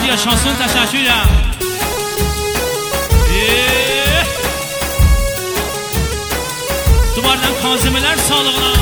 yaşasın, təşəkkürəm. Duvardan Kazimiler sağlığına.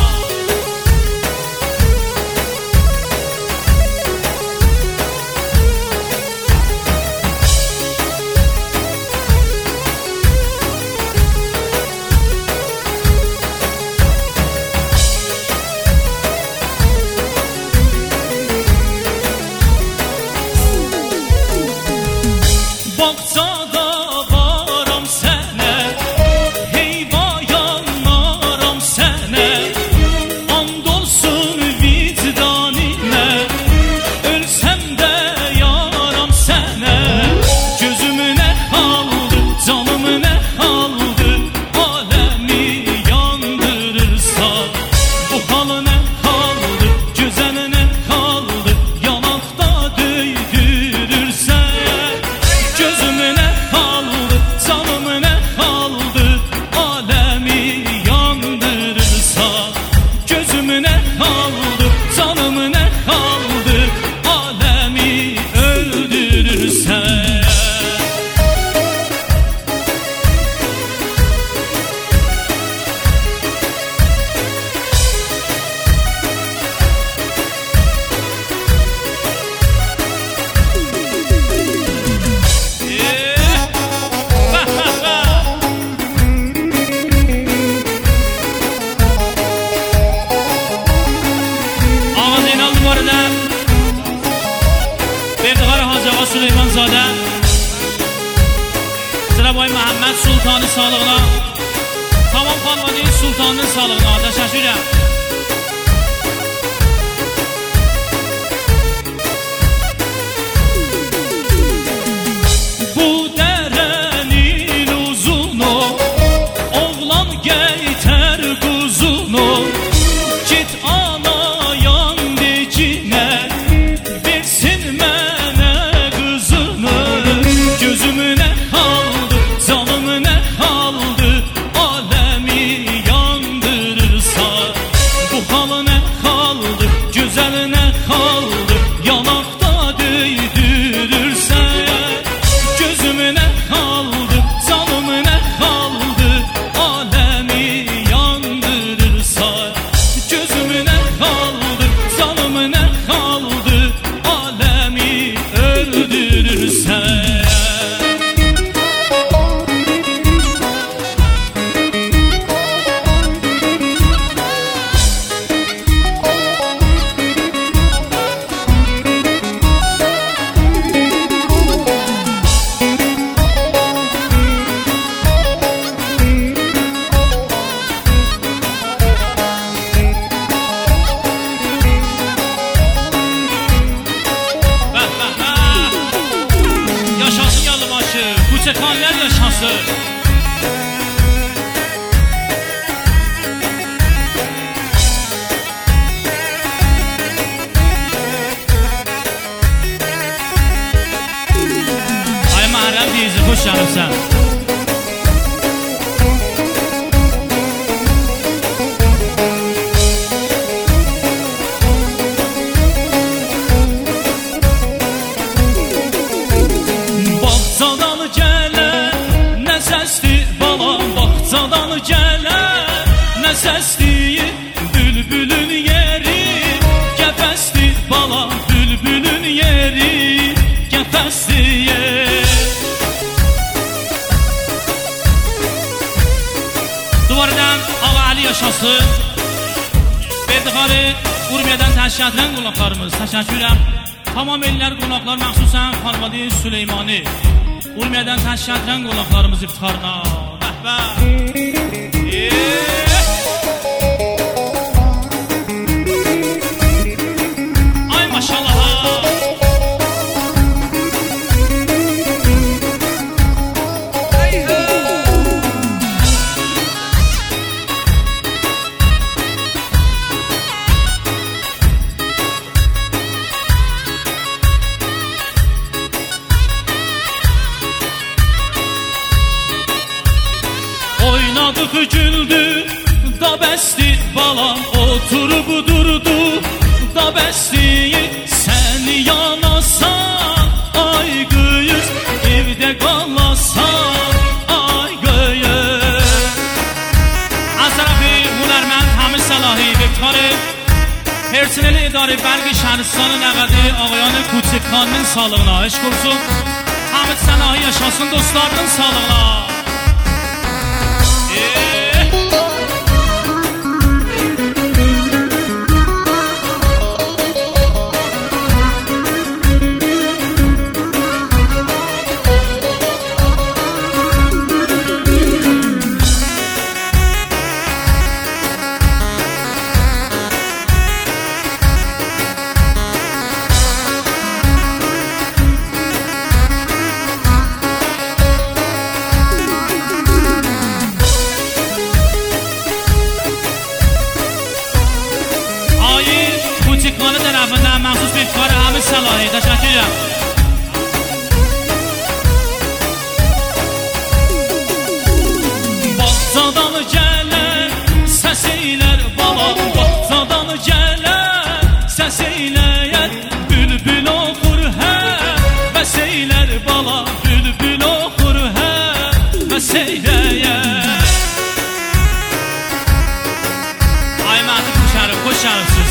Süleymanzadə Ziraboy Məhəmməd Sultanı sağlığına, Tamam Xanvani Sultanın sağlığına təşəkkürəm. Bu dərənin uzunu, oğlan geytər quzunu, git anayan decinə, versin mənə gözümü ne kaldı, canımı ne kaldı, alemi yandırırsa. Bu halı ne kaldı, güzel ne kaldı, yanakta döydürürse. Gözümü ne kaldı, canımı ne kaldı, alemi yandırırsa. Gözümü ne kaldı, canımı ne kaldı, alemi öldürürse. Yaşasın Yalıbaşı, Kuçekanlar yaşasın. Ay Məhrəm deyici, xoş gəlibsən. Bağçadan gələn nə səsdir balam, bağçadan gələn nə səsdir, bülbülün yeri qəfəsdir balam, bülbülün yeri qəfəsdir. Duvardan Ağa Ali yaşasın. Berdiğarı Urmiyadan təşkilatlanan qonaqlarımız, təşəkkürəm. Tamam eller qonaqlar, məxsusən Xanvadi Süleymani Urmiyadan təşkilatlanan qonaqlarımız iftiharına. Bəhbə. Ay maşallah. Oynadık güldü da bəsdi balam, oturub durdu da bəsdi, səni yanasan ay اداره برگ شهرستان نقدی آقایان کوچکانın sağlığına eşk olsun. Hamid Sənahi yaşasın dostlarının sağlığına. Koçikkanı tarafından məxsus bir iftarı Hamid Sənahi. Təşəkkür edirəm. Bağçadan gələn səs eylər bala, bağçadan gələn səs eyləyər, bülbül oxur hər bəs eylər bala, bülbül oxur hər bəs eyləyər. Ay Məhdi Quşarım, xoş gəlibsiz.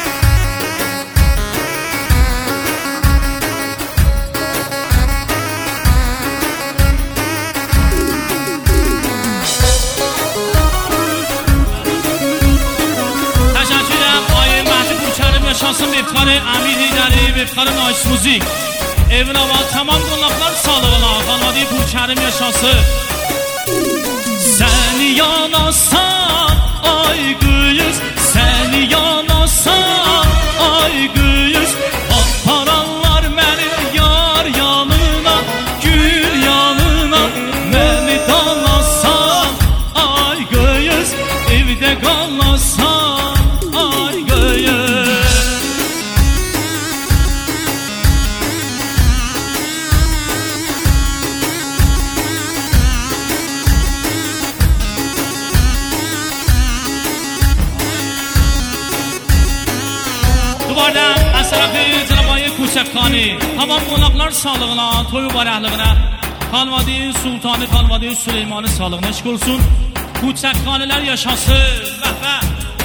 Yaşasın iftarı Amir Heydəri ve iftarı Nais Muzik. Evin hava tamam qonaqlar sağlığına Xanvadi Pulkərim yaşasın. Səni yanasan ay qıyız, səni yanasan ay qıyız, apararlar məni yar yanına, gül yanına. Məni dalasan ay qıyız, evdə qalasan ay qıyız. Duvardan az tərəfi Cənabayı Koçəkkanı tamam qonaqlar sağlığına, toy mübarəkliyinə, Xanvadi Sultanı, Xanvadi Süleymanı sağlığına eşk olsun. Koçəkkanılar yaşasın. Vəh.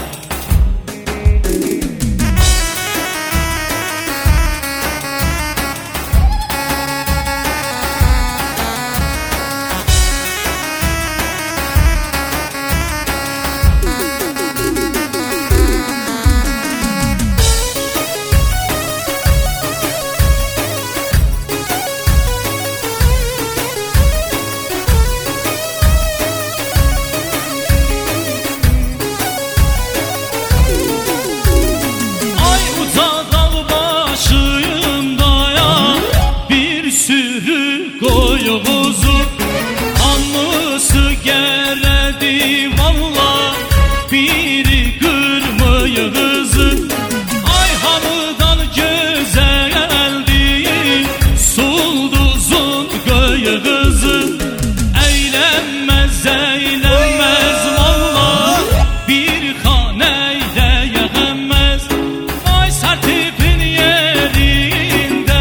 Koyuğuzu anlısı geledi valla, biri kırmıyığızı. Ay hamıdan güzeldi sulduzun köyüğızı. Eğlenmez valla, bir haneyde yığınmez. Ay sertipin yerinde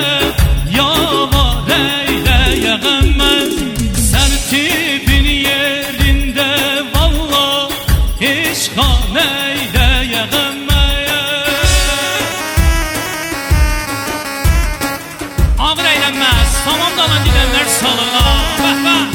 yağar yağınmaz. Sertipin yerinde valla, hiç haneyde yağınmaz. Ağır eğlenmez, tamam dalan gidenler sağlığına. Vəh.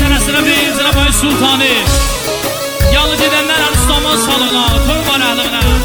Cənabayı Sultanı Yalı gedənlər Əl-İslam'a sağlığına, toy mübarəkliyinə.